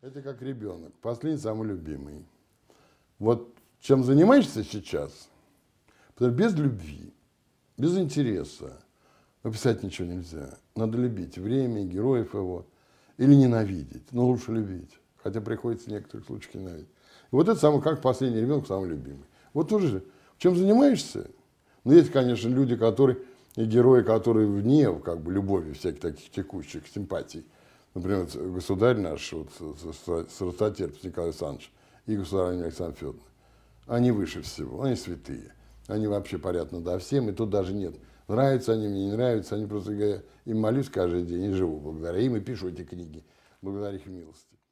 Это как ребенок, последний самый любимый. Вот чем занимаешься сейчас, потому что без любви, без интереса написать ничего нельзя. Надо любить время, героев его, или ненавидеть, но лучше любить. Хотя приходится в некоторых случаях ненавидеть. И вот это самый, как последний ребенок, самый любимый. Вот тоже, чем занимаешься? Ну, есть, конечно, люди, которые, и герои, которые вне, как бы, любови всяких таких текущих симпатий. Например, государь наш, вот, Страстотерпец Николай Александрович и государыня Александра Федоровна. Они выше всего, они святые. Они вообще парят надо всем, и тут даже нет. Нравятся они мне, не нравятся, они просто, им молюсь каждый день и живу благодаря им, и пишу эти книги, благодаря их милости.